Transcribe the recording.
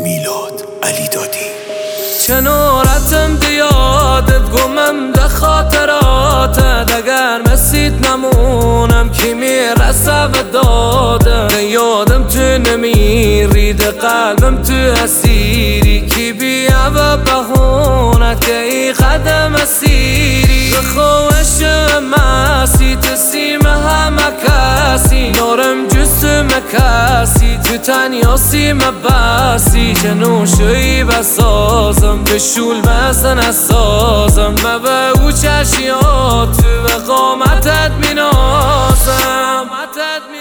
میلاد علی دادی. کنارتم دیادت گمم ده خاطراتت، اگر مسید نمونم کی میرسه و داده، یادم تو نمیری ده قلبم تو اسیری، کی بیا و بهونت که ای قدم اسیری، بخوش مسی تسیم همه کسی، نارم جسم کسی تو تنیا سیم بسی، جنوشوی بسازم بشول بزن اسازم، مبه او چشیات تو وقامتت مینازم.